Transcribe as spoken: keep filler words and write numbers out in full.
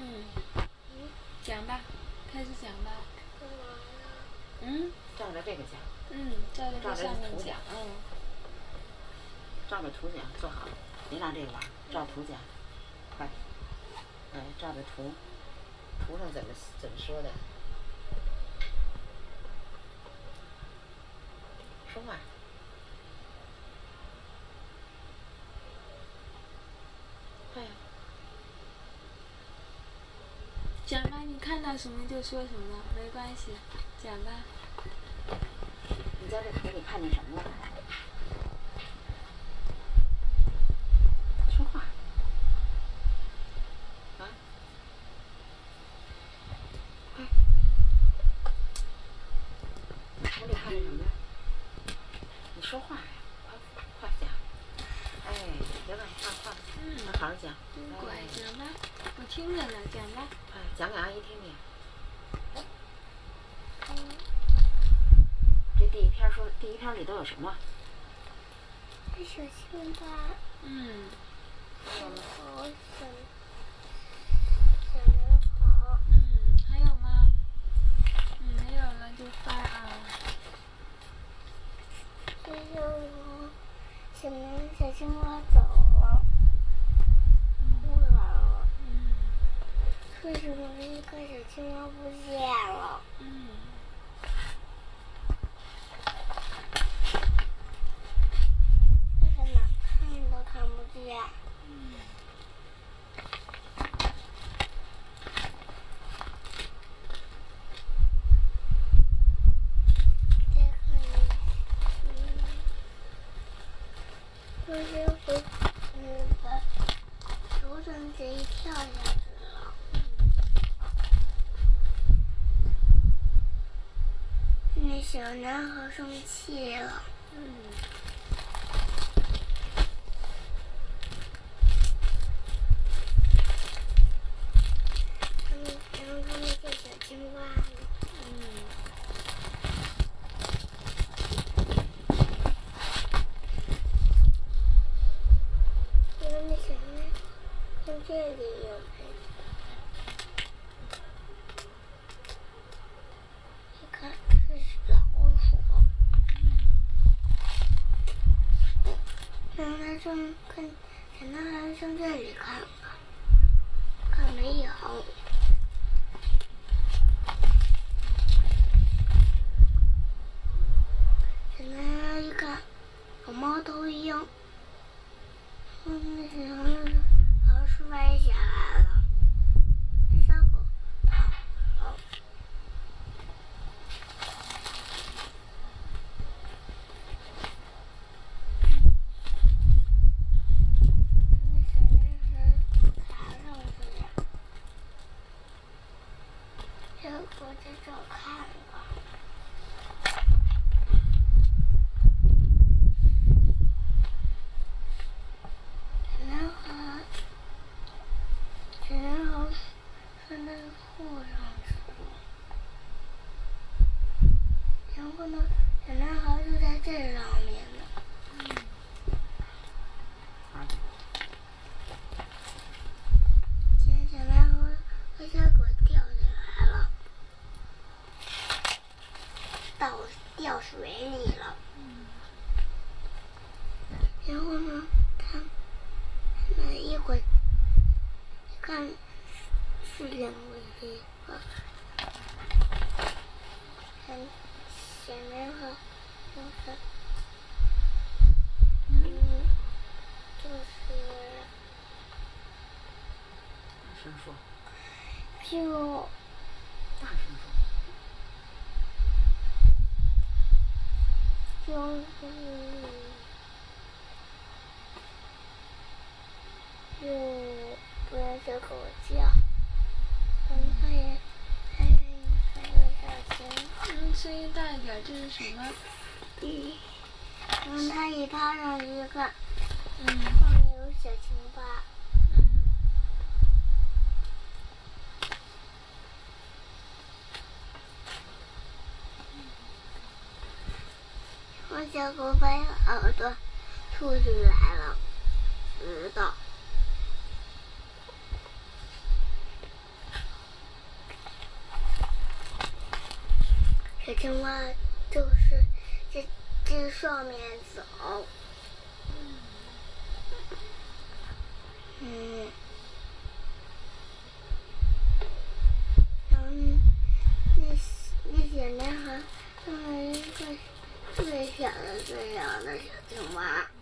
嗯，讲吧，开始讲吧。 干嘛呀？ 嗯， 照着这个讲。 嗯，照着这上面讲。嗯。 照着图讲，坐好，别拿这个玩，照图讲，快。哎，照着图，图上怎么怎么说的？说话。快呀！ 讲吧，你看到什么就说什么，没关系，讲吧。 你在这图里看见什么了？说话。啊？快！图里看见什么了？你说话呀！快快讲！哎，别问，快快， 嗯， 好好讲。 真乖，讲吧，我听着呢，讲吧。 快讲给阿姨听听。 嗯。 这第一篇说，第一篇里都有什么？ 是小青蛙。 嗯。 还有好小小人好。 嗯，还有吗？嗯，没有了就发啊。 这就是小人小青蛙走了，哭了。 嗯。 为什么一个小青蛙不见了？ 嗯。 在哪看都看不见。 嗯。 再看一，嗯，就是会，嗯，把头绳子一跳下去了。那小男孩生气了。 嗯。 他们，然后他们叫小青蛙了。 嗯。 因为那小男孩看这里有没？一看是老鼠。然后他从看，小男孩从这里看看，看没有。小男孩一看有猫头鹰，嗯，那小男孩老鼠摔下来了，那小狗跑了。那小男孩爬上去了，小狗在这儿看了。小男孩，小男孩上那树上去了，然后呢，小男孩就在这上面呢。现在小男孩和小狗掉下来了，倒掉水里了。然后呢，他他们一会一看是两个一个，看小男孩就是嗯就是大声说。 就大声说。 就是就不让小狗叫，嗯，它也它也它也小心。 嗯，声音大一点，这是什么？ 嗯，然后它一爬上去一看， 嗯， 后面有小青蛙。 嗯。 然后小狗把耳朵吐出来了，知道。 青蛙就是这这上面走。嗯。嗯，那那小男孩，嗯，一个最小的最小的小青蛙。